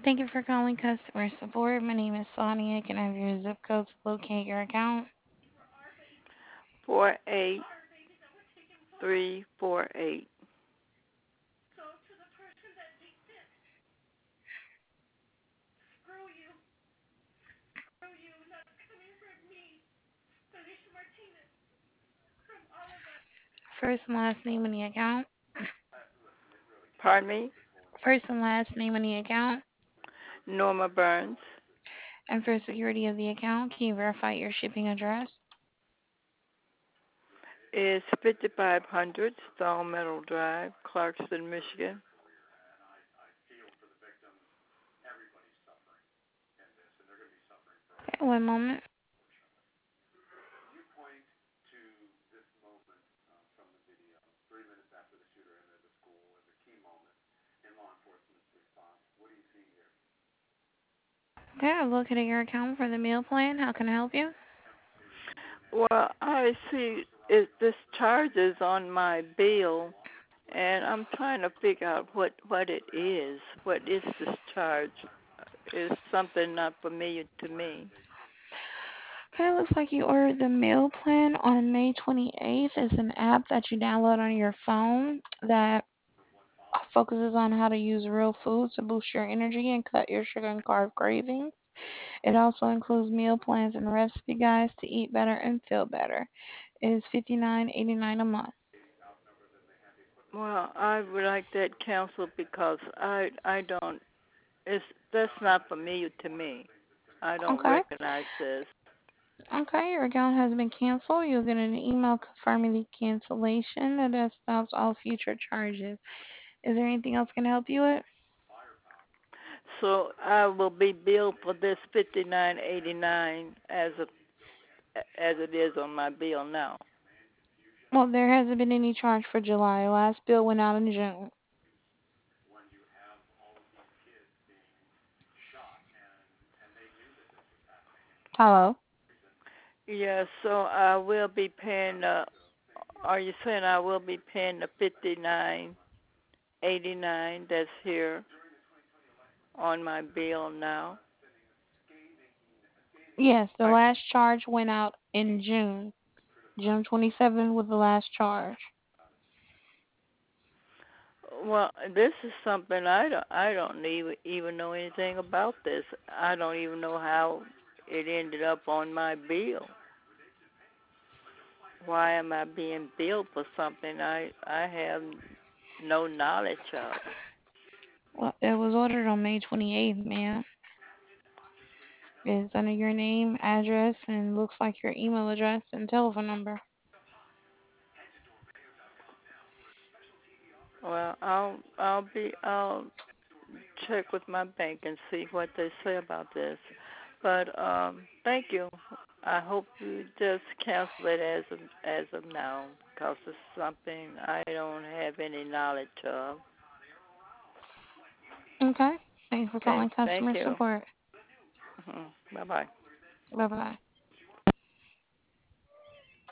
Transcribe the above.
Thank you for calling customer support. My name is Sonia. Can I have your zip code to locate your account? 48348. First and last name on the account. Pardon me? First and last name on the account. Norma Burns. And for security of the account, can you verify your shipping address? Is 5500 Stone Meadow Drive, Clarkston, Michigan. Okay, one moment. Okay, I've located your account for the meal plan. How can I help you? Well, I see this charge is on my bill, and I'm trying to figure out what it is. What is this charge? It's something not familiar to me. Okay, it looks like you ordered the meal plan on May 28th. It's an app that you download on your phone that focuses on how to use real foods to boost your energy and cut your sugar and carb cravings. It also includes meal plans and recipe guides to eat better and feel better. It is $59.89 a month. Well, I would like that canceled because I don't. It's that's not familiar to me. I don't Okay. recognize this. Okay, your account has been canceled. You'll get an email confirming the cancellation and that stops all future charges. Is there anything else I can help you with? So I will be billed for this $59.89 as it is on my bill now. Well, there hasn't been any charge for July. Last bill went out in June. Hello? Yeah, so I will be paying. Are you saying I will be paying the $59.89 that's here on my bill now? Yes, the Or, last charge went out in June. June 27th was the last charge. well, this is something I don't even know anything about this. I don't even know how it ended up on my bill. Why am I being billed for something I have no knowledge of? Well, it was ordered on May 28th, ma'am. It's under your name, address, and looks like your email address and telephone number. Well, I'll check with my bank and see what they say about this. But thank you. I hope you just cancel it as of now, because it's something I don't have any knowledge of. Okay. Thanks for Okay, calling thank customer you. support. Bye bye. Bye bye.